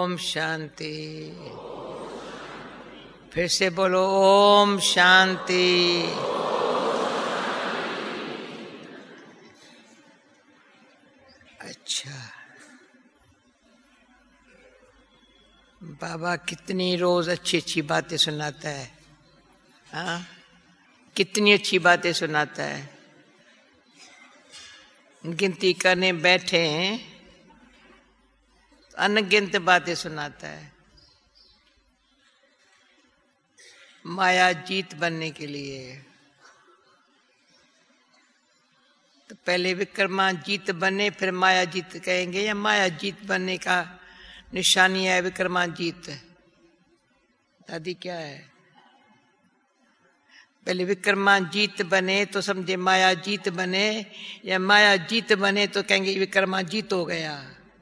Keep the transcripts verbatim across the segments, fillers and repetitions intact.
ओम शांति। फिर से बोलो ओम शांति। अच्छा, बाबा कितनी रोज अच्छी अच्छी बातें सुनाता है। हाँ, कितनी अच्छी बातें सुनाता है। गिनती करने बैठे हैं, अनगिनत बातें सुनाता है। माया जीत बनने के लिए तो पहले विक्रमा जीत बने, फिर माया जीत कहेंगे, या माया जीत बनने का निशानी है विक्रमा जीत। दादी क्या है? पहले विक्रमा जीत बने तो समझे माया जीत बने, या माया जीत बने तो कहेंगे विक्रमा जीत हो गया।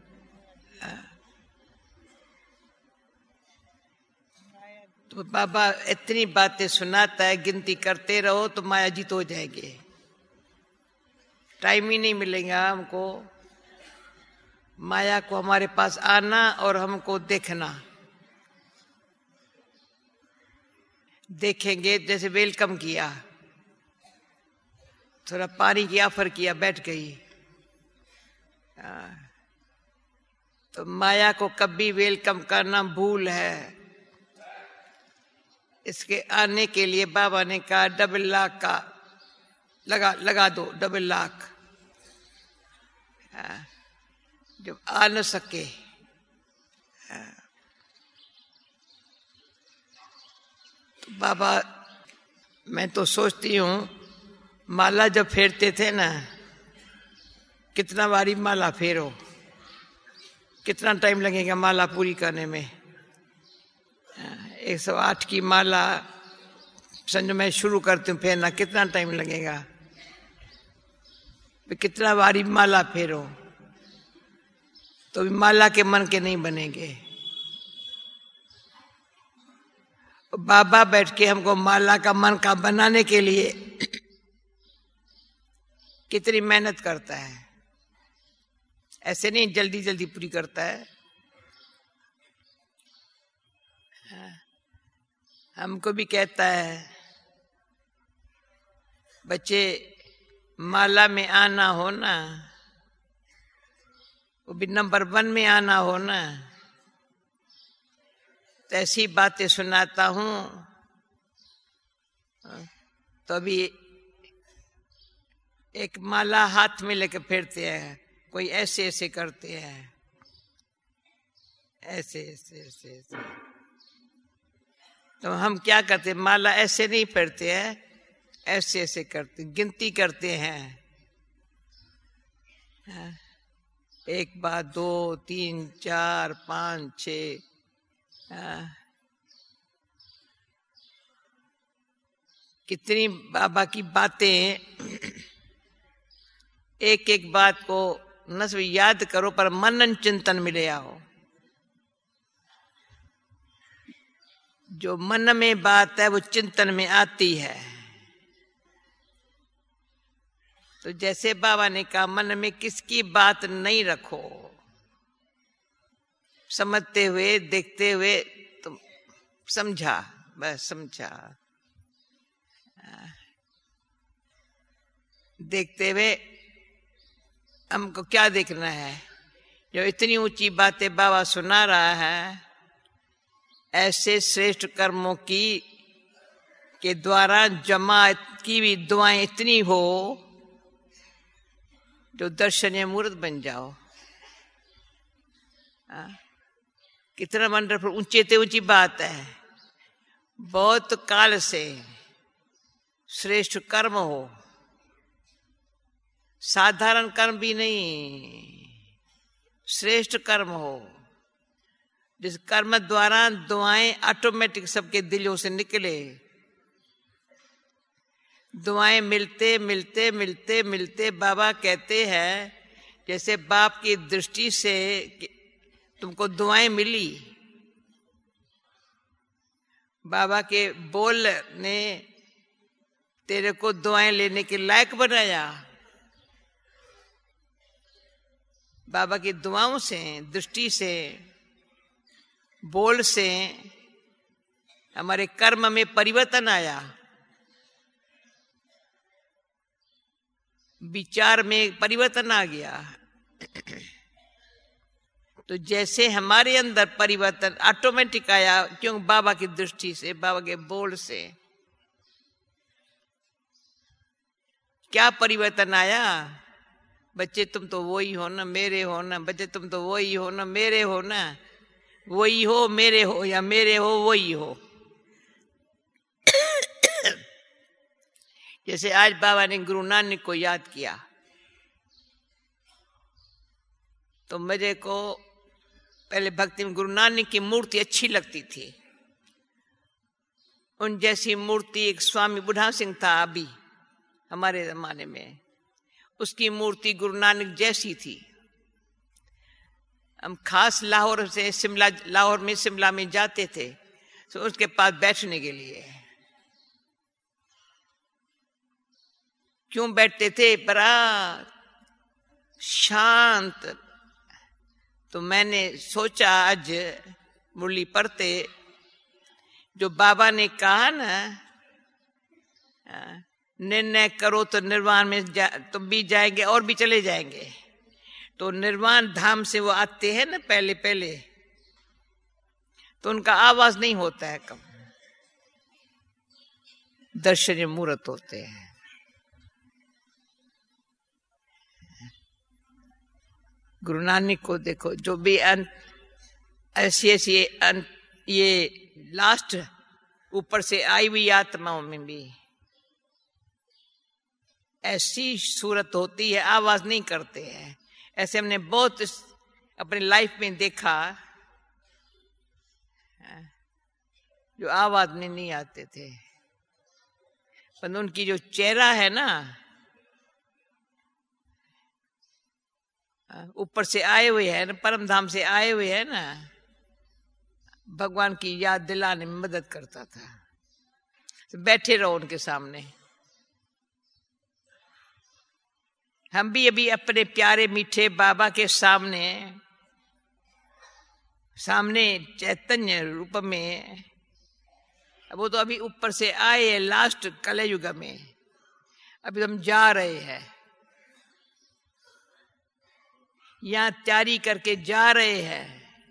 तो बाबा इतनी बातें सुनाता है, गिनती करते रहो तो माया जीत हो जाएगी। टाइम ही नहीं मिलेगा हमको माया को हमारे पास आना और हमको देखना। देखेंगे जैसे वेलकम किया, थोड़ा पानी की ऑफर किया, बैठ गई। तो माया को कभी वेलकम करना भूल है। इसके आने के लिए बाबा ने कहा डबल लाख का लगा लगा दो, डबल लाख, जब आ न सके। तो बाबा, मैं तो सोचती हूँ माला जब फेरते थे ना, कितना बारी माला फेरो, कितना टाइम लगेगा माला पूरी करने में। एक सौ आठ की माला समझो मैं शुरू करती हूँ फेरना, कितना टाइम लगेगा? कितना बारी माला फेरो तो भी माला के मन के नहीं बनेंगे। बाबा बैठ के हमको माला का मन का बनाने के लिए कितनी मेहनत करता है। ऐसे नहीं जल्दी जल्दी पूरी करता है। हमको भी कहता है बच्चे माला में आना हो ना, वो भी नंबर वन में आना हो ना, तो ऐसी बातें सुनाता हूँ। तो अभी एक माला हाथ में लेकर फिरते हैं, कोई ऐसे ऐसे करते हैं, ऐसे ऐसे ऐसे ऐसे। तो हम क्या करते, माला ऐसे नहीं फिरते हैं, ऐसे ऐसे करते, गिनती करते हैं। एक बार, दो, तीन, चार, पाँच, छ। कितनी बाबा की बातें, एक एक बात को न सिर्फ याद करो पर मनन चिंतन में ले आओ। जो मन में बात है वो चिंतन में आती है। तो जैसे बाबा ने कहा मन में किसकी बात नहीं रखो, समझते हुए देखते हुए तो समझा, बस समझा। देखते हुए हमको क्या देखना है? जो इतनी ऊंची बातें बाबा सुना रहा है, ऐसे श्रेष्ठ कर्मों की के द्वारा जमा की भी दुआएं इतनी हो जो दर्शनीय मूर्त बन जाओ। आ, कितना वंडरफुल, ऊंचे ते ऊंची बात है। बहुत काल से श्रेष्ठ कर्म हो, साधारण कर्म भी नहीं, श्रेष्ठ कर्म हो, जिस कर्म द्वारा दुआएं ऑटोमेटिक सबके दिलों से निकले। दुआएं मिलते मिलते मिलते मिलते बाबा कहते हैं जैसे बाप की दृष्टि से तुमको दुआएं मिली, बाबा के बोल ने तेरे को दुआएं लेने के लायक बनाया। बाबा की दुआओं से, दृष्टि से बोल से हमारे कर्म में परिवर्तन आया, विचार में परिवर्तन आ गया। तो जैसे हमारे अंदर परिवर्तन ऑटोमेटिक आया, क्यों? बाबा की दृष्टि से, बाबा के बोल से। क्या परिवर्तन आया? बच्चे तुम तो वही हो ना, मेरे हो ना, बच्चे तुम तो वही हो ना, मेरे हो ना, वही हो मेरे हो, या मेरे हो वही हो। जैसे आज बाबा ने गुरु नानक को याद किया, तो मुझे को पहले भक्ति में गुरु नानक की मूर्ति अच्छी लगती थी। उन जैसी मूर्ति एक स्वामी बुढ़ा सिंह था अभी हमारे जमाने में, उसकी मूर्ति गुरु नानक जैसी थी। हम खास लाहौर से शिमला, लाहौर में शिमला में जाते थे तो उसके पास बैठने के लिए। क्यों बैठते थे? बड़ा शांत। तो मैंने सोचा आज मुरली पढ़ते, जो बाबा ने कहा ना, निर्णय करो तो निर्वाण में जा, तो भी जाएंगे और भी चले जाएंगे। तो निर्वाण धाम से वो आते हैं ना पहले पहले, तो उनका आवाज नहीं होता है कम, दर्शनीय मूर्त होते हैं। गुरु नानक को देखो, जो भी ऐसी ऐसी ये लास्ट ऊपर से आई हुई आत्माओं में भी ऐसी सूरत होती है, आवाज नहीं करते हैं। ऐसे हमने बहुत अपने लाइफ में देखा जो आवाज में नहीं आते थे, पर उनकी जो चेहरा है ना, ऊपर से आए हुए हैं ना, परम धाम से आए हुए हैं ना, भगवान की याद दिलाने में मदद करता था। तो बैठे रहो उनके सामने। हम भी अभी अपने प्यारे मीठे बाबा के सामने सामने चैतन्य रूप में, वो तो अभी ऊपर से आए हैं लास्ट कलयुग में, अभी हम जा रहे हैं, यहां तैयारी करके जा रहे हैं,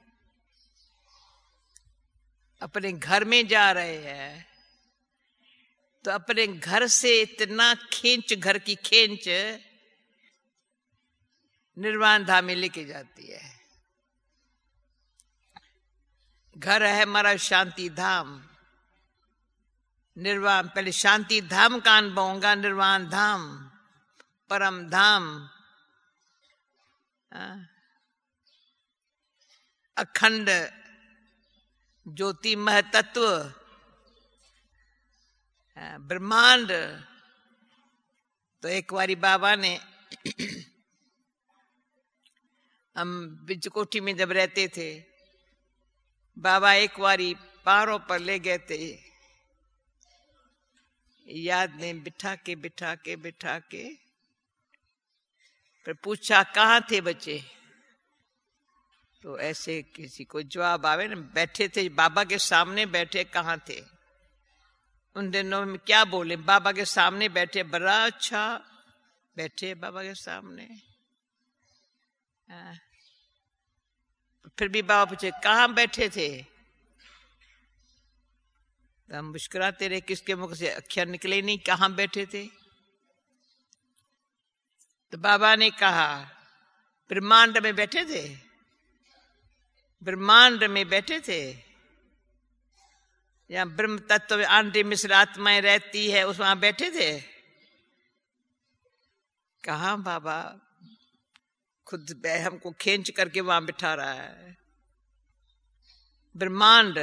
अपने घर में जा रहे हैं। तो अपने घर से इतना खींच, घर की खींच निर्वाण धाम में लेके जाती है। घर है हमारा शांति धाम, निर्वाण, पहले शांति धाम का अनुभव होगा, निर्वाण धाम, परम धाम, अखंड ज्योति महतत्व, ब्रह्मांड। तो एक बारी बाबा ने, हम बिजकोठी में जब रहते थे, बाबा एक बारी पहाड़ों पर ले गए थे, याद ने बिठा के बिठा के बिठा के फिर पूछा कहाँ थे बच्चे? तो ऐसे किसी को जवाब आवे ना, बैठे थे बाबा के सामने, बैठे कहाँ थे? उन दिनों में क्या बोले? बाबा के सामने बैठे, बड़ा अच्छा बैठे बाबा के सामने। आ, फिर भी बाबा पूछे कहाँ बैठे थे? तो हम मुस्कुराते रहे, किसके मुख से अक्षर निकले नहीं, कहाँ बैठे थे? तो बाबा ने कहा ब्रह्मांड में बैठे थे, ब्रह्मांड में बैठे थे, या ब्रह्म तत्व में आंटी मिश्र आत्माएं रहती है, उस वहां बैठे थे। कहा बाबा खुद हमको खींच करके वहां बिठा रहा है। ब्रह्मांड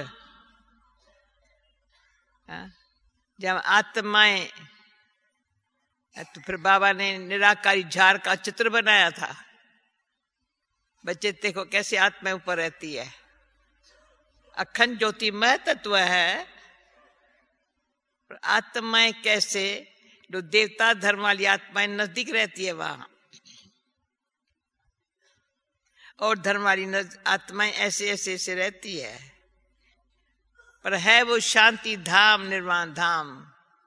जब आत्माएं, तो फिर बाबा ने निराकारी झाड़ का चित्र बनाया था। बच्चे देखो कैसे आत्मा ऊपर रहती है, अखंड ज्योति महतत्व है, आत्माएं कैसे, जो देवता धर्म वाली आत्माएं नजदीक रहती है वहां, और धर्म वाली आत्माएं ऐसे ऐसे ऐसे रहती है। पर है वो शांति धाम, निर्वाण धाम।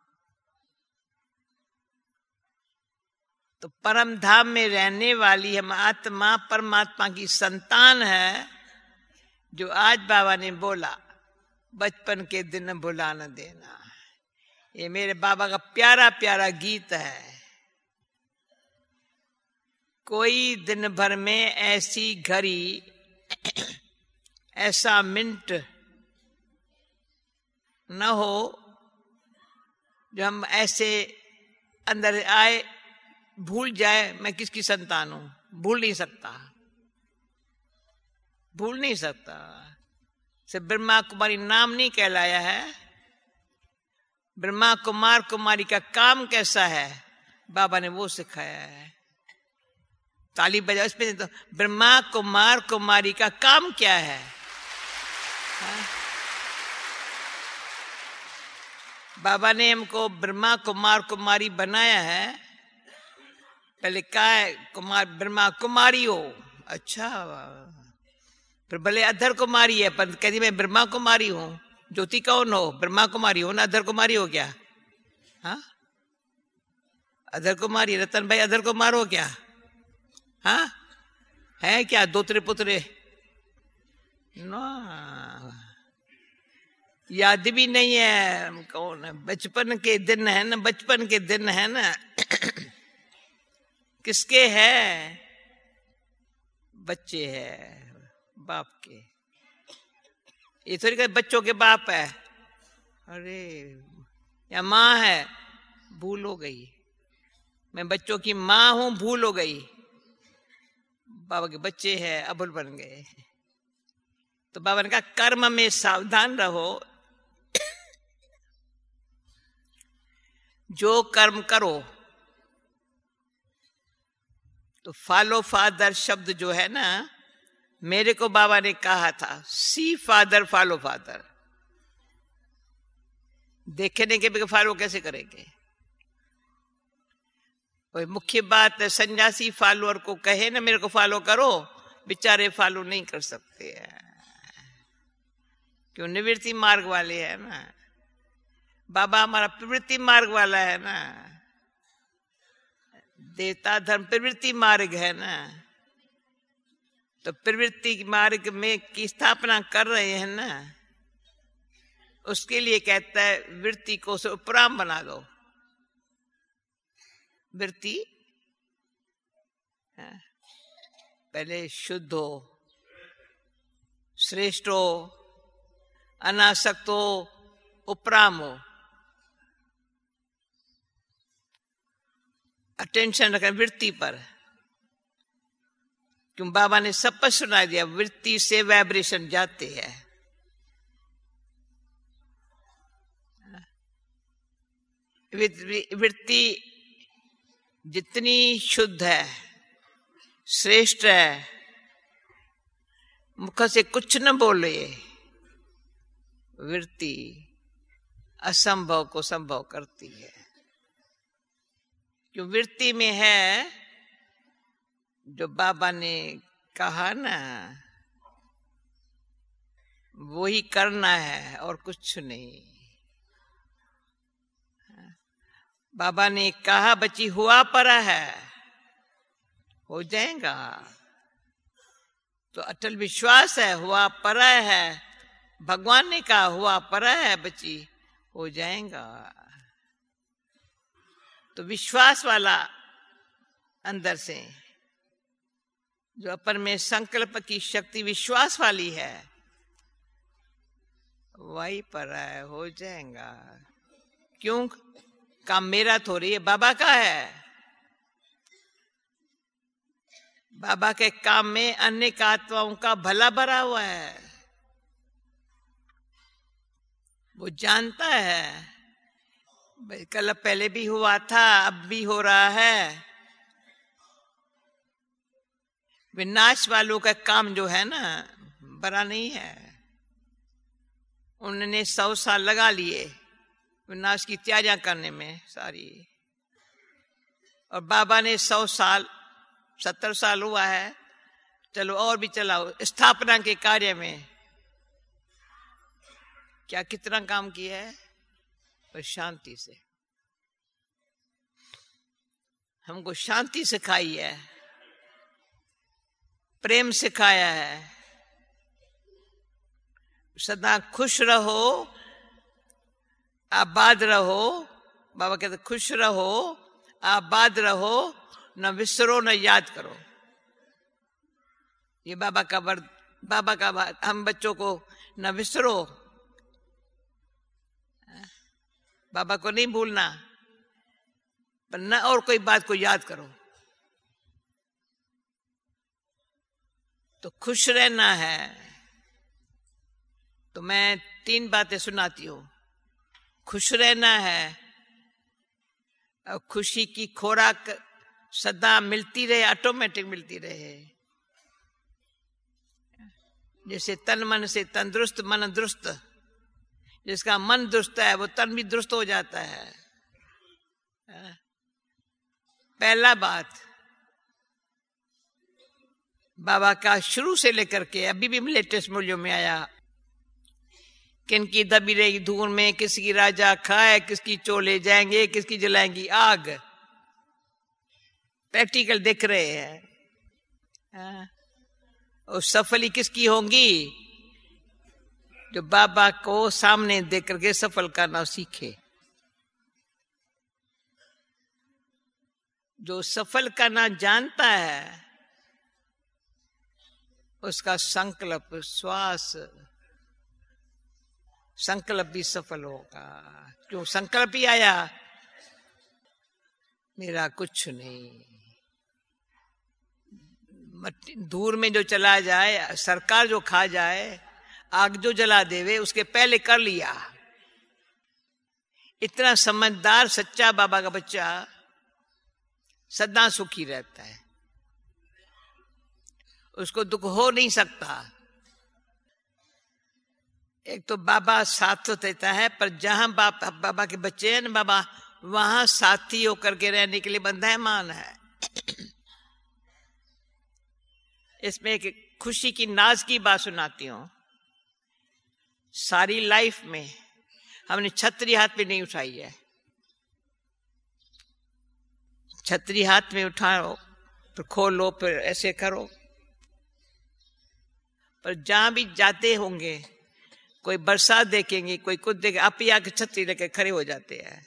तो परम धाम में रहने वाली हम आत्मा परमात्मा की संतान है, जो आज बाबा ने बोला बचपन के दिन भुला न देना। ये मेरे बाबा का प्यारा प्यारा गीत है। कोई दिन भर में ऐसी घड़ी, ऐसा मिनट न हो जो हम ऐसे अंदर आए भूल जाए मैं किसकी संतान हूं। भूल नहीं सकता, भूल नहीं सकता। सिर्फ ब्रह्मा कुमारी नाम नहीं कहलाया है। ब्रह्मा कुमार कुमारी का काम कैसा है बाबा ने वो सिखाया है। ताली बजाओ इसमें। तो ब्रह्मा कुमार कुमारी का काम क्या है? हा? बाबा ने हमको ब्रह्मा कुमार कुमारी बनाया है। पहले कहा है कुमार ब्रह्मा कुमारी हो, अच्छा, फिर भले अधर कुमारी है पर कहती मैं ब्रह्मा कुमारी हूं। ज्योति कौन हो? ब्रह्मा कुमारी हो ना, अधर कुमारी हो क्या? हाँ, अधर कुमारी। रतन भाई अधर कुमार हो क्या? हाँ, है क्या दो त्रिपुत्रे? ना, याद भी नहीं है कौन है। बचपन के दिन है ना, बचपन के दिन है ना। किसके है? बच्चे है बाप के। ये थोड़ी कहे बच्चों के बाप है। अरे या माँ है, भूल हो गई। मैं बच्चों की माँ हूं, भूल हो गई। बाबा के बच्चे हैं, अबुल बन गए। तो बाबा ने कहा कर्म में सावधान रहो। जो कर्म करो तो फॉलो फादर शब्द जो है ना, मेरे को बाबा ने कहा था सी फादर फॉलो फादर। देखने के भी फॉलो कैसे करेंगे? कोई मुख्य बात है, सन्यासी फॉलोअर को कहे ना मेरे को फॉलो करो, बेचारे फॉलो नहीं कर सकते हैं। क्यों? निवृत्ति मार्ग वाले है ना। बाबा हमारा प्रवृत्ति मार्ग वाला है ना। देवता धर्म प्रवृत्ति मार्ग है ना। तो प्रवृत्ति मार्ग में की स्थापना कर रहे हैं ना, उसके लिए कहता है वृत्ति को उपराम बना दो। वृत्ति पहले शुद्ध हो, श्रेष्ठ हो, अनासक्त हो, उपराम हो। अटेंशन रखें वृत्ति पर। क्यों? बाबा ने सब पर सुना दिया, वृत्ति से वाइब्रेशन जाते हैं। वृत्ति जितनी शुद्ध है, श्रेष्ठ है, मुख से कुछ न बोले, वृत्ति असंभव को संभव करती है। क्यों? वृत्ति में है जो बाबा ने कहा ना, वो ही करना है और कुछ नहीं। बाबा ने कहा बच्ची हुआ पड़ा है, हो जाएगा। तो अटल विश्वास है, हुआ पड़ा है। भगवान ने कहा हुआ पड़ा है बच्ची, हो जाएगा। तो विश्वास वाला अंदर से, जो अपन में संकल्प की शक्ति विश्वास वाली है, वही पर है, हो जाएगा। क्यों? काम मेरा थोड़ी है, बाबा का है। बाबा के काम में अनेक आत्माओं का भला भरा हुआ है। वो जानता है भाई कल पहले भी हुआ था, अब भी हो रहा है। विनाश वालों का काम जो है ना, बड़ा नहीं है। उन्होंने सौ साल लगा लिए विनाश की तैयारियां करने में सारी, और बाबा ने सौ साल सत्तर साल हुआ है, चलो और भी चलाओ स्थापना के कार्य में। क्या कितना काम किया है, पर शांति से। हमको शांति सिखाई है, प्रेम सिखाया है। सदा खुश रहो, आबाद रहो। बाबा कहते खुश रहो, आबाद रहो, न विसरो न याद करो। ये बाबा का वर्ड, बाबा का बात। हम बच्चों को न विसरो, बाबा को नहीं भूलना, पर न और कोई बात को याद करो। तो खुश रहना है। तो मैं तीन बातें सुनाती हूं। खुश रहना है, और खुशी की खोराक सदा मिलती रहे, ऑटोमेटिक मिलती रहे। जैसे तन मन से तंदुरुस्त मन दुरुस्त, जिसका मन दुरुस्त है वो तन भी दुरुस्त हो जाता है। पहला बात, बाबा का शुरू से लेकर के अभी भी लेटेस्ट मूल्यों में आया, किनकी दबी रहेगी धूल में, किसकी राजा खाए, किसकी चोले जाएंगे, किसकी जलाएंगी आग। प्रैक्टिकल देख रहे हैं। और सफली किसकी होंगी, जो बाबा को सामने देख करके सफल करना सीखे। जो सफल करना जानता है उसका संकल्प, श्वास, संकल्प भी सफल होगा। क्यों संकल्प ही आया, मेरा कुछ नहीं। दूर में जो चला जाए, सरकार जो खा जाए, आग जो जला देवे, उसके पहले कर लिया। इतना समझदार सच्चा बाबा का बच्चा सदा सुखी रहता है, उसको दुख हो नहीं सकता। एक तो बाबा साथ देता है, पर जहां बाबा बाबा के बच्चे हैं ना बाबा, वहां साथी होकर के रहने के लिए बंधायमान है। इसमें एक खुशी की नाज की बात सुनाती हूं। सारी लाइफ में हमने छतरी हाथ में नहीं उठाई है। छतरी हाथ में उठाओ, फिर खोलो, फिर ऐसे करो। पर जहां भी जाते होंगे, कोई बरसात देखेंगे, कोई कुछ देखे, आप ही आके छतरी लेके खड़े हो जाते हैं।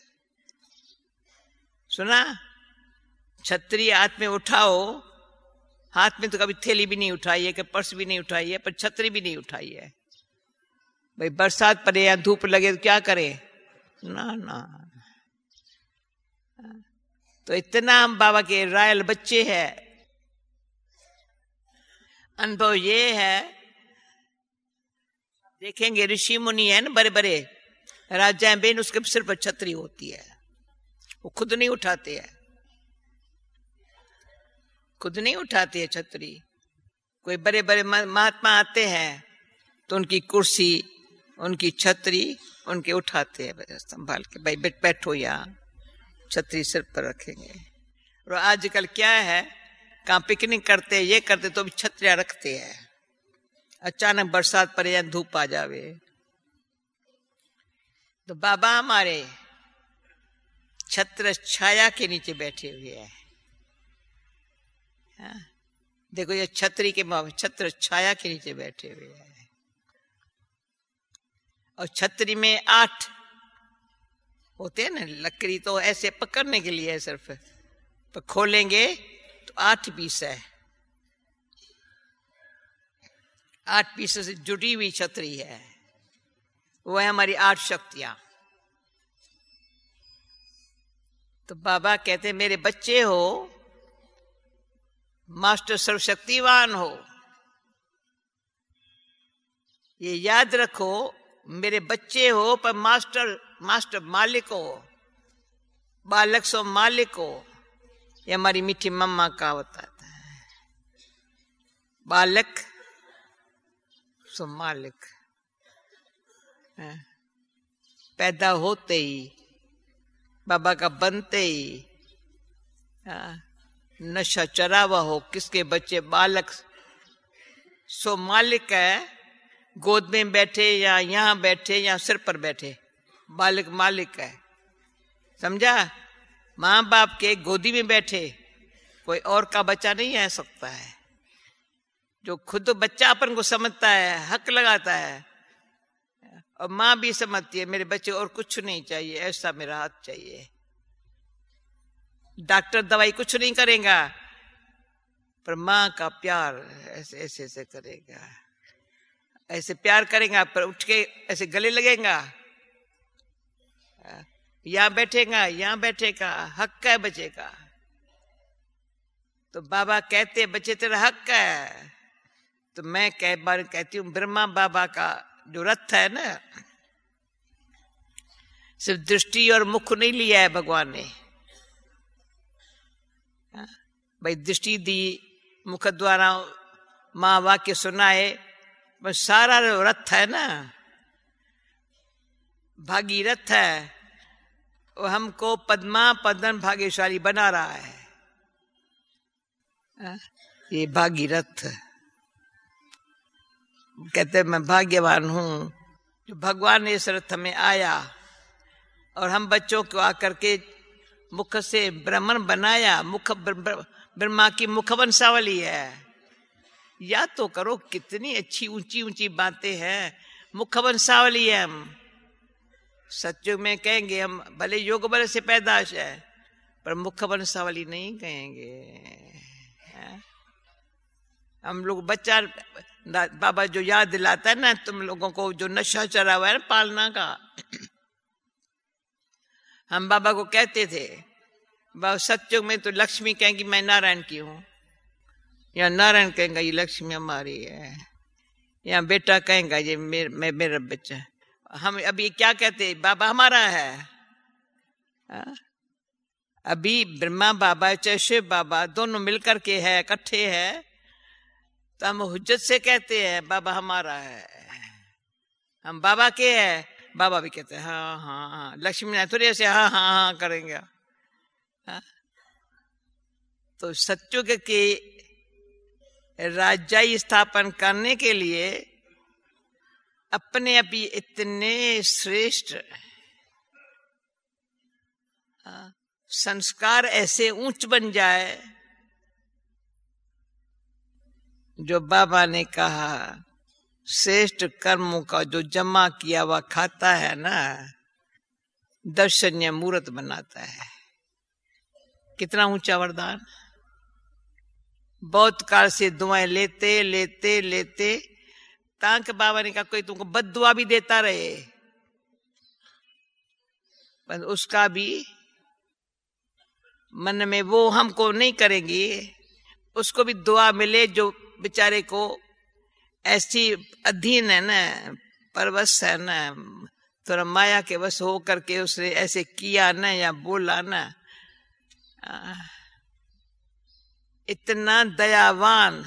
सुना, छतरी हाथ में उठाओ। हाथ में तो कभी थैली भी नहीं उठाई है, कभी पर्स भी नहीं उठाई है, पर छतरी भी नहीं उठाई है। भाई बरसात पड़े या धूप लगे तो क्या करे, ना ना। तो इतना हम बाबा के रायल बच्चे हैं। अनुभव ये है, देखेंगे ऋषि मुनि है ना बड़े बड़े राजा बेन, उसके सिर पर छतरी होती है, वो खुद नहीं उठाते हैं, खुद नहीं उठाते हैं छतरी। कोई बड़े बड़े महात्मा आते हैं तो उनकी कुर्सी, उनकी छतरी उनके उठाते हैं संभाल के, भाई बैठ बैठो यहाँ, छतरी सिर पर रखेंगे। और आजकल क्या है, कहाँ पिकनिक करते ये करते तो भी छतरियां रखते हैं। अचानक बरसात पड़े या धूप आ जावे, तो बाबा हमारे छत्र छाया के नीचे बैठे हुए हैं। हाँ? देखो ये छतरी के छत्र छाया के नीचे बैठे हुए हैं। और छतरी में आठ होते हैं ना, लकड़ी तो ऐसे पकड़ने के लिए है सिर्फ, पर खोलेंगे तो आठ पीस है। आठ पीस से जुड़ी हुई छतरी है, वो है हमारी आठ शक्तियां। तो बाबा कहते हैं मेरे बच्चे हो, मास्टर सर्वशक्तिवान हो, ये याद रखो, मेरे बच्चे हो पर मास्टर मास्टर मालिक हो, बालक सो मालिक हो। ये हमारी मीठी मम्मा का बताता है, बालक सो मालिक। पैदा होते ही बाबा का बनते ही नशा चरावा हो, किसके बच्चे बालक सो मालिक है, गोद में बैठे या यहाँ बैठे या सिर पर बैठे, मालिक मालिक है। समझा? माँ बाप के गोदी में बैठे कोई और का बच्चा नहीं आ सकता है। जो खुद बच्चा अपन को समझता है, हक लगाता है, और माँ भी समझती है मेरे बच्चे और कुछ नहीं चाहिए, ऐसा मेरा हाथ चाहिए। डॉक्टर दवाई कुछ नहीं करेगा, पर माँ का प्यार ऐसे ऐसे ऐसे करेगा, ऐसे प्यार करेगा, पर उठ के ऐसे गले लगेगा, यहाँ बैठेगा यहाँ बैठेगा, हक है बच्चे का। तो बाबा कहते बच्चे तेरा हक है। तो मैं कई बार कहती हूँ ब्रह्मा बाबा का जो रथ है ना, सिर्फ दृष्टि और मुख नहीं लिया है भगवान ने। भाई दृष्टि दी, मुख द्वारा माँ वाक्य सुनाए, बस सारा रथ है ना, भागीरथ है, वो हमको पद्मा पदन भाग्यशाली बना रहा है। ये भागीरथ कहते मैं भाग्यवान हूं जो भगवान ने इस रथ में आया और हम बच्चों को आकर के मुख से ब्राह्मण बनाया। मुख ब्रह्मा की मुख वंशावली है। या तो करो, कितनी अच्छी ऊंची ऊंची बातें हैं, मुख वंशावली है। हम सच्चों में कहेंगे हम भले योग बल से पैदाश है, पर मुख वंशावली नहीं कहेंगे। हम लोग बच्चा बाबा जो याद दिलाता है ना तुम लोगों को, जो नशा चढ़ा हुआ है ना पालना का, हम बाबा को कहते थे बाबा सच्चों में तो लक्ष्मी कहेंगी मैं नारायण की हूँ, या नारायण कहेंगे ये लक्ष्मी हमारी है, या बेटा कहेंगा ये मेर, मैं मेरा बच्चा। हम अभी क्या कहते बाबा हमारा है। आ? अभी ब्रह्मा बाबा चाहे शिव बाबा दोनों मिलकर के है, इकट्ठे है, तो हम हुज्जत से कहते हैं बाबा हमारा है, हम बाबा के हैं। बाबा भी कहते हैं हाँ हाँ हाँ, लक्ष्मी नारायण थोड़ी ऐसे हाँ हाँ हाँ करेंगे। हाँ? तो सच्चों के, के राज्य स्थापन करने के लिए अपने अभी इतने श्रेष्ठ संस्कार ऐसे ऊंच बन जाए, जो बाबा ने कहा श्रेष्ठ कर्मों का जो जमा किया हुआ खाता है ना, दर्शनीय मूर्त बनाता है। कितना ऊंचा वरदान। बहुत काल से दुआएं लेते लेते लेते ताकि बाबा ने कहा कोई तुमको बद्दुआ भी देता रहे, पर उसका भी मन में वो हमको नहीं करेंगी, उसको भी दुआ मिले जो बेचारे को ऐसी अधीन है ना, परवश है ना, थोड़ा माया के वश हो करके उसने ऐसे किया ना या बोला ना, इतना दयावान,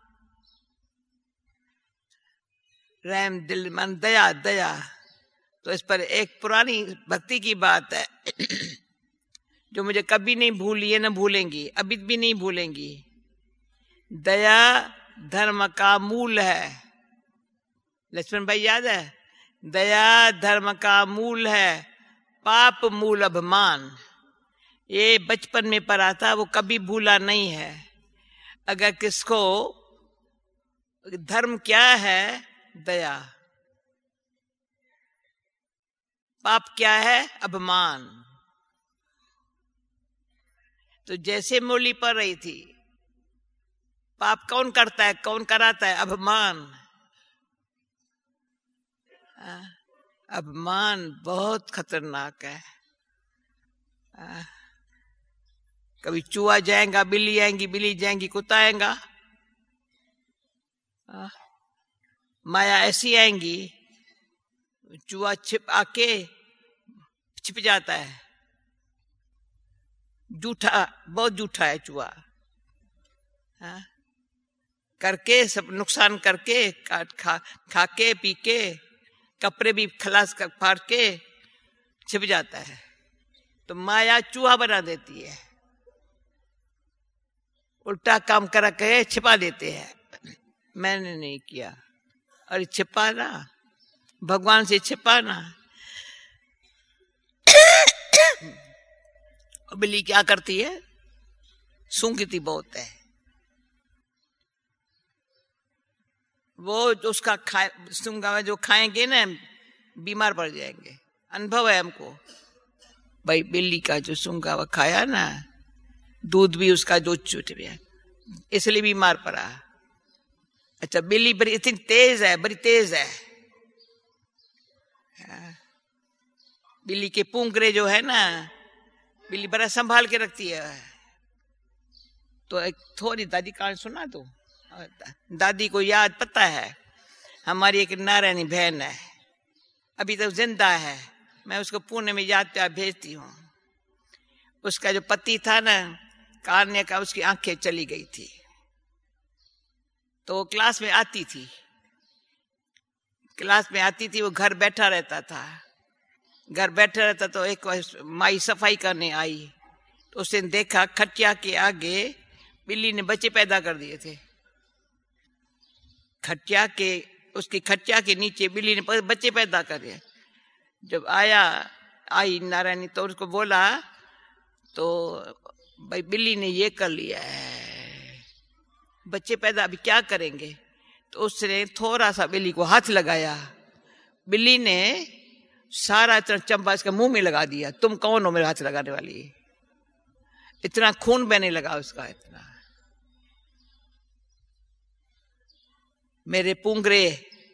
रहम दिल मन, दया दया। तो इस पर एक पुरानी भक्ति की बात है जो मुझे कभी नहीं भूली है, ना भूलेंगी, अभी भी नहीं भूलेंगी। दया धर्म का मूल है। लक्ष्मण भाई याद है? दया धर्म का मूल है, पाप मूल अभिमान। ये बचपन में पढ़ा था, वो कभी भूला नहीं है। अगर किसको धर्म क्या है? दया। पाप क्या है? अभिमान। तो जैसे मुरली पढ़ रही थी, पाप कौन करता है, कौन कराता है? अभिमान। अभिमान बहुत खतरनाक है। आ, कभी चूहा जाएगा, बिल्ली आएंगी, बिल्ली जाएंगी, कुत्ता आएगा। आ, माया ऐसी आएंगी, चूहा छिप आके छिप जाता है। जूठा, बहुत जूठा है चूहा। करके सब नुकसान करके, खा खा के पी के, कपड़े भी खलास कर फाड़ के छिप जाता है। तो माया चूहा बना देती है, उल्टा काम करा के छिपा देते हैं। मैंने नहीं किया, और छिपाना, भगवान से छिपाना। बिल्ली क्या करती है? सूंघती बहुत है। वो उसका खाए सूंघा हुआ जो खाएंगे ना बीमार पड़ जाएंगे। अनुभव है हमको भाई, बिल्ली का जो सूंघा हुआ खाया ना, दूध भी उसका जो छूट गया, इसलिए बीमार पड़ा। अच्छा, बिल्ली बड़ी इतनी तेज है, बड़ी तेज है। बिल्ली के पूंगरे जो है ना, बिल्ली बड़ा संभाल के रखती है। तो एक थोड़ी दादी कहानी सुना दो। दादी को याद पता है, हमारी एक नारायणी बहन है, अभी तक जिंदा है, मैं उसको पुणे में याद प्यार भेजती हूँ। उसका जो पति था ना कार्य का, उसकी आंखें चली गई थी। तो वो क्लास में आती थी, क्लास में आती थी, वो घर बैठा रहता था। घर बैठा रहता तो एक माई सफाई करने आई, तो उसने देखा खटिया के आगे बिल्ली ने बच्चे पैदा कर दिए थे। खटिया के उसकी खटिया के नीचे बिल्ली ने बच्चे पैदा कर दिए। जब आया आई नारायणी तो उसको बोला, तो भाई बिल्ली ने ये कर लिया है, बच्चे पैदा, अभी क्या करेंगे? तो उसने थोड़ा सा बिल्ली को हाथ लगाया, बिल्ली ने सारा इतना चंपा इसके मुंह में लगा दिया। तुम कौन हो मेरे हाथ लगाने वाली? इतना खून बहने लगा उसका, इतना। मेरे पुंगरे,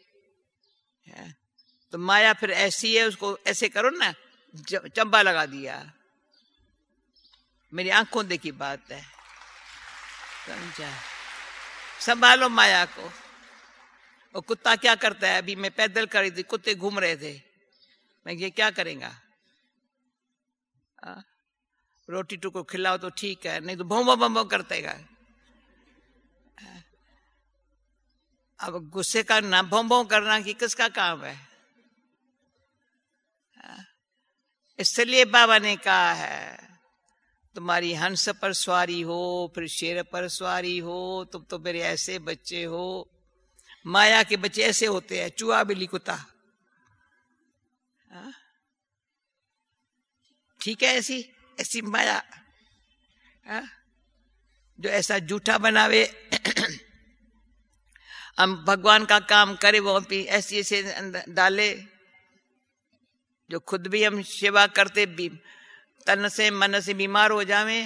तो माया फिर ऐसी है, उसको ऐसे करो ना, चंबा लगा दिया। मेरी आंखों देखी बात है, समझा? संभालो माया को। और कुत्ता क्या करता है? अभी मैं पैदल कर रही थी, कुत्ते घूम रहे थे, मैं ये क्या करेगा? आ? रोटी टुको खिलाओ तो ठीक है, नहीं तो भों भों भों भों करतेगा। अब गुस्से करना, भों भों करना कि किसका काम है? इसलिए बाबा ने कहा है, तुम्हारी हंस पर सवारी हो, फिर शेर पर सवारी हो, तुम तो मेरे ऐसे बच्चे हो। माया के बच्चे ऐसे होते हैं, चूहा बिल्ली कुत्ता। ठीक है, ऐसी ऐसी माया हा? जो ऐसा झूठा बनावे हम भगवान का काम करे, वो भी ऐसी ऐसे डाले, जो खुद भी हम सेवा करते भी तन से मन से बीमार हो जावे।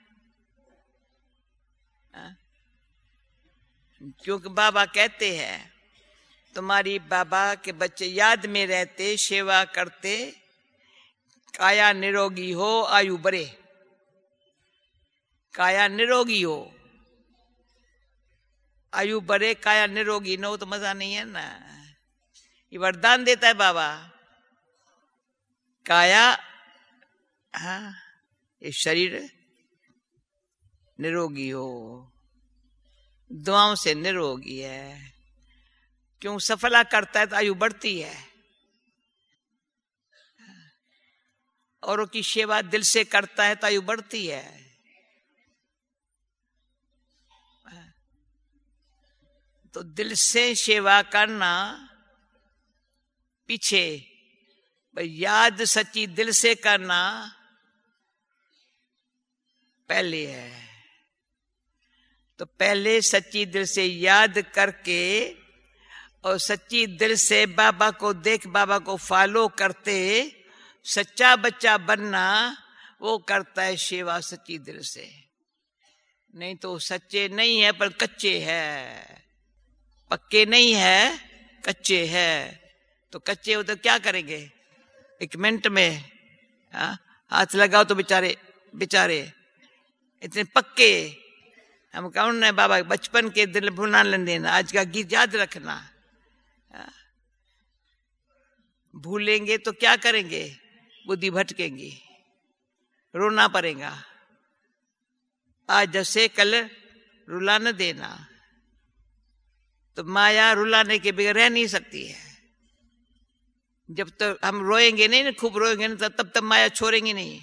क्योंकि बाबा कहते हैं, तुम्हारी बाबा के बच्चे याद में रहते, सेवा करते, काया निरोगी हो, आयु बढ़े। काया निरोगी हो, आयु बढ़े, काया निरोगी न हो तो मजा नहीं है ना। ये वरदान देता है बाबा। काया, हाँ, ये शरीर निरोगी हो, दुआओं से निरोगी है। क्यों? सफला करता है तो आयु बढ़ती है। औरों की सेवा दिल से करता है तो आयु बढ़ती है। तो दिल से सेवा करना पीछे, भाई याद सच्ची दिल से करना पहले है। तो पहले सच्ची दिल से याद करके और सच्ची दिल से बाबा को देख, बाबा को फॉलो करते, सच्चा बच्चा बनना, वो करता है सेवा सच्ची दिल से। नहीं तो सच्चे नहीं है पर कच्चे है, पक्के नहीं है, कच्चे है। तो कच्चे हो तो क्या करेंगे? एक मिनट में हा? हाथ लगाओ तो बेचारे बेचारे इतने पक्के। हम कौन है बाबा? बचपन के दिल भुला लेना, आज का गीत याद रखना। हा? भूलेंगे तो क्या करेंगे? बुद्धि भटकेंगी, रोना पड़ेगा। आज जैसे कल रुला न देना। तो माया रुलाने के बगैर रह नहीं सकती है। जब तक तो हम रोएंगे नहीं ना, खूब रोएंगे ना, तब तक माया छोड़ेंगे नहीं।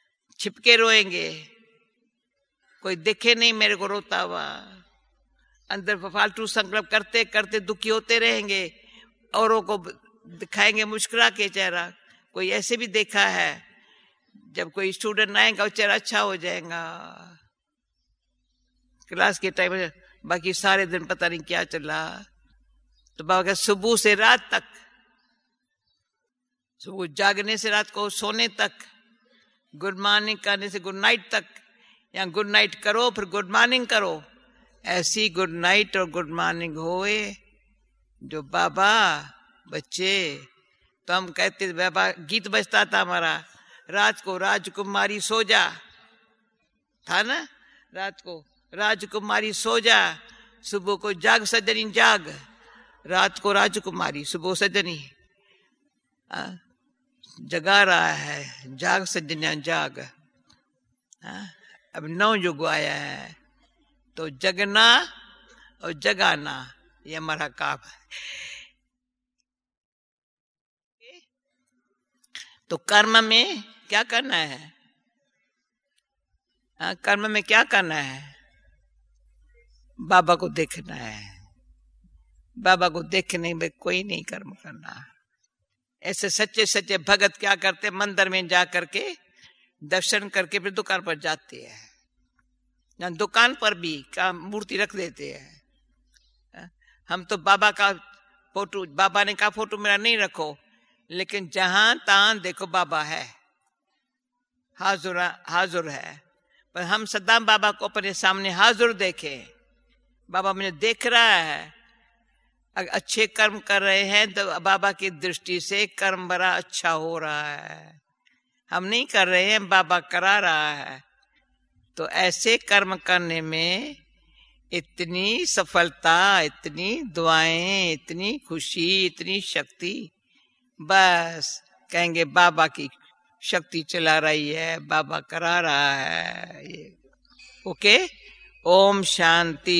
छिपके रोएंगे, कोई दिखे नहीं मेरे को रोता हुआ, अंदर फालतू संकल्प करते करते दुखी होते रहेंगे, औरों को दिखाएंगे मुस्कुरा के चेहरा। कोई ऐसे भी देखा है, जब कोई स्टूडेंट आएगा वो चेहरा अच्छा हो जाएगा क्लास के टाइम में, बाकी सारे दिन पता नहीं क्या चला। तो बाबा का सुबह से रात तक, सुबह जागने से रात को सोने तक, गुड मॉर्निंग करने से गुड नाइट तक, या गुड नाइट करो फिर गुड मॉर्निंग करो, ऐसी गुड नाइट और गुड मॉर्निंग होए जो बाबा बच्चे। तो हम कहते बाबा, गीत बजता था हमारा, रात को राजकुमारी सो जा, था ना, रात को राजकुमारी सो जा, सुबह को जाग सजनी जाग। रात को राजकुमारी, सुबह सजनी आ, जगा रहा है, जाग सजनिया जाग। आ, अब नौ युग आया है, तो जगना और जगाना ये हमारा काम है। तो कर्म में क्या करना है? हाँ, कर्म में क्या करना है? बाबा को देखना है। बाबा को देखने में कोई नहीं कर्म करना। ऐसे सच्चे सच्चे भगत क्या करते, मंदिर में जा करके दर्शन करके फिर दुकान पर जाते हैं। दुकान पर भी का मूर्ति रख देते हैं। हम तो बाबा का फोटो, बाबा ने कहा फोटो मेरा नहीं रखो, लेकिन जहां तहां देखो बाबा है, हाजुर हाजुर है। पर हम सदा बाबा को अपने सामने हाजुर देखे, बाबा मुझे देख रहा है। अगर अच्छे कर्म कर रहे हैं तो बाबा की दृष्टि से कर्म बड़ा अच्छा हो रहा है। हम नहीं कर रहे हैं, बाबा करा रहा है। तो ऐसे कर्म करने में इतनी सफलता, इतनी दुआएं, इतनी खुशी, इतनी शक्ति, बस कहेंगे बाबा की शक्ति चला रही है, बाबा करा रहा है ये। ओके, ओम शांति।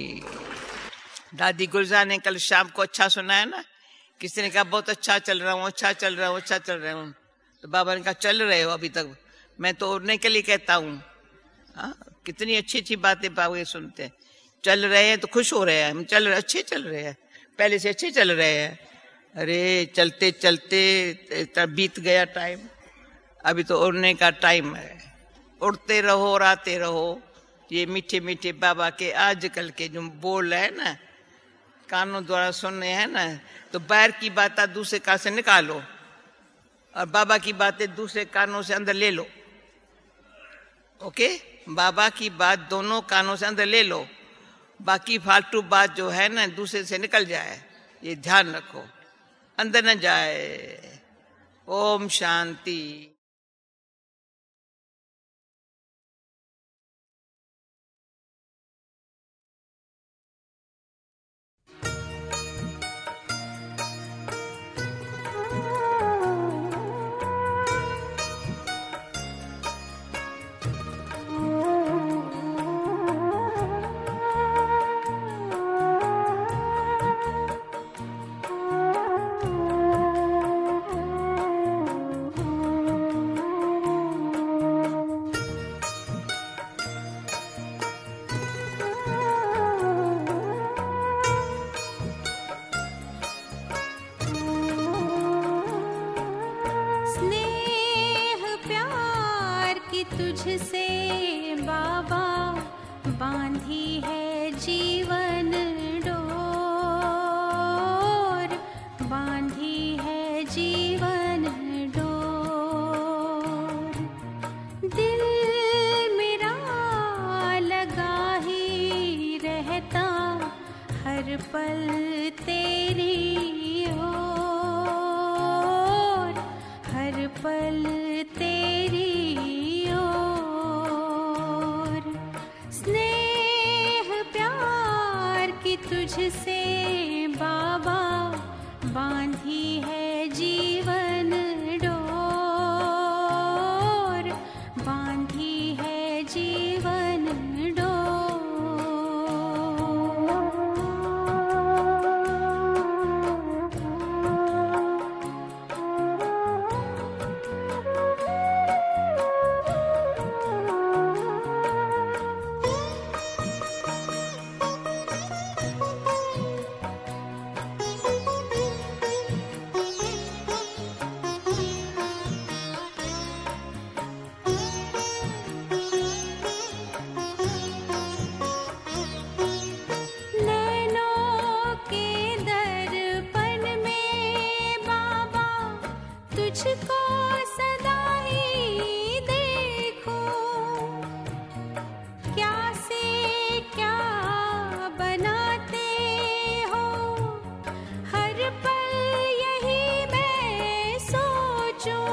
दादी गुलजार ने कल शाम को अच्छा सुनाया ना, किसी ने कहा बहुत अच्छा चल रहा हूँ, अच्छा चल रहा हूँ, अच्छा चल रहा हूँ। तो बाबा ने कहा चल रहे हो अभी तक, मैं तो उड़ने के लिए कहता हूँ। हाँ, कितनी अच्छी अच्छी बातें बाबा ये सुनते हैं। चल रहे हैं तो खुश हो रहे हैं, हम चल रहे, अच्छे चल रहे हैं, पहले से अच्छे चल रहे हैं। अरे चलते चलते बीत गया टाइम, अभी तो उड़ने का टाइम है। उड़ते रहो और आते रहो। ये मीठे मीठे बाबा के आजकल के जो बोल है ना, कानों द्वारा सुनने हैं ना, तो बाहर की बात दूसरे कान से निकालो और बाबा की बातें दूसरे कानों से अंदर ले लो। ओके, बाबा की बात दोनों कानों से अंदर ले लो, बाकी फालतू बात जो है ना दूसरे से निकल जाए, ये ध्यान रखो, अंदर न जाए। ओम शांति। तुझसे बाबा बांधी है जीवन डोर, बांधी है जीवन डोर। दिल मेरा लगा ही रहता हर पल तेरी ओर, हर पल तेरी ओर। स्नेह प्यार तुझको सदा ही देखूं, क्या से क्या बनाते हो, हर पल यही मैं सोचूं,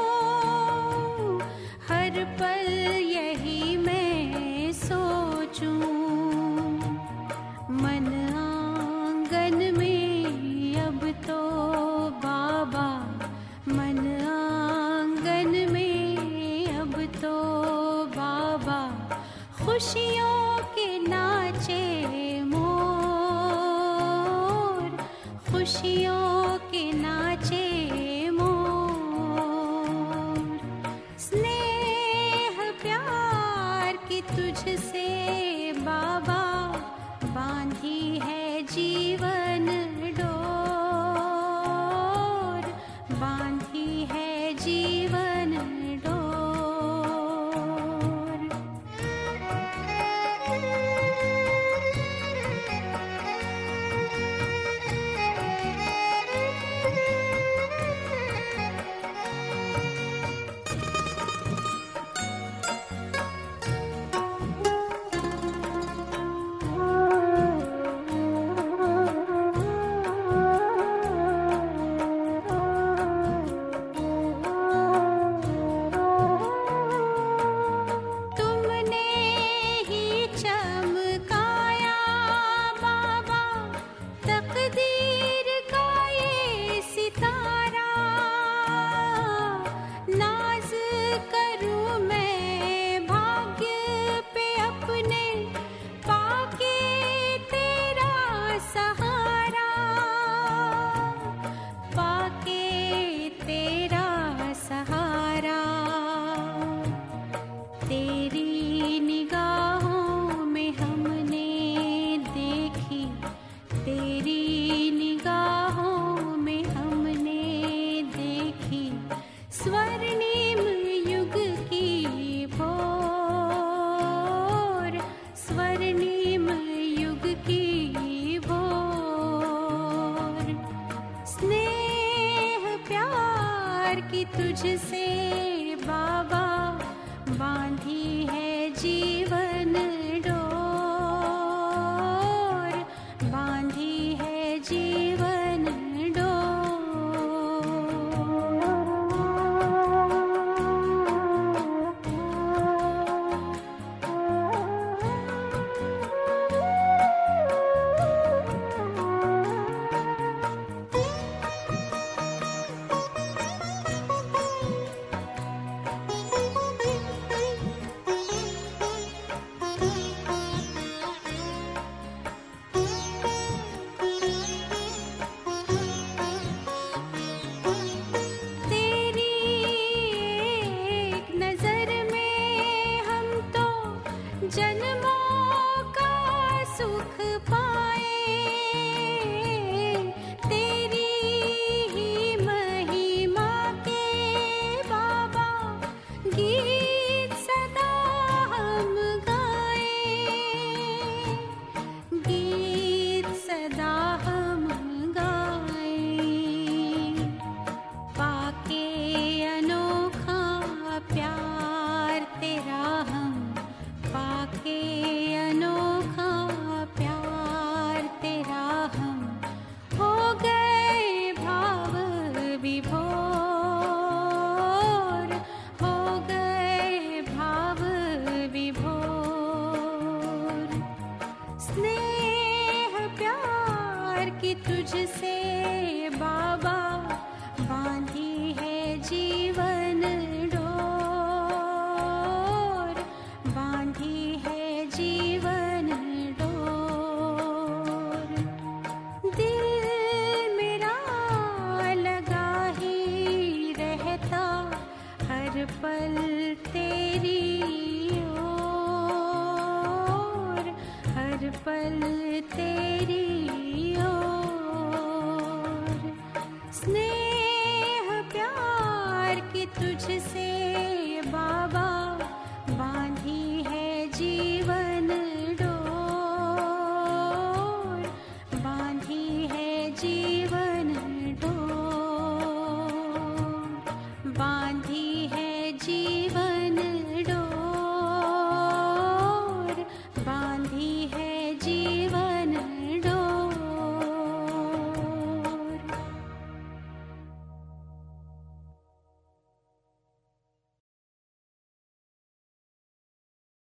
हर पल यही मैं सोचूं। मन आंगन में अब तो बाबा, मन आंगन में अब तो बाबा, खुशियों के नाचे मोर, खुशियों के नाचे मोर। स्नेह प्यार की तुझसे बाबा, बांधी है जीवन डोर, बांधी है जीवन डोर। स्वर्णिम युग की भोर, स्वर्णिम युग की भोर। स्नेह प्यार की तुझसे बाबा, बांधी है जीवन डोर, बांधी है जीवन जन्मों का सुख पाए, तेरी ही महिमा के बाबा, गीत सदा हम गाए, गीत सदा हम गाए। पाके अनोखा प्यार तेरा हम, पाके अनोखा प्यार तेरा हम, हो गए भाव विभोर, हो गए भाव विभोर। स्नेह प्यार की तुझसे बाबा, बांधी है जीवन डोर, बांधी है जीवन डोर। दिल मेरा लगा ही रहता हर पल तेरी ओर, हर पल तेरी ओर। स्नेह प्यार की तुझसे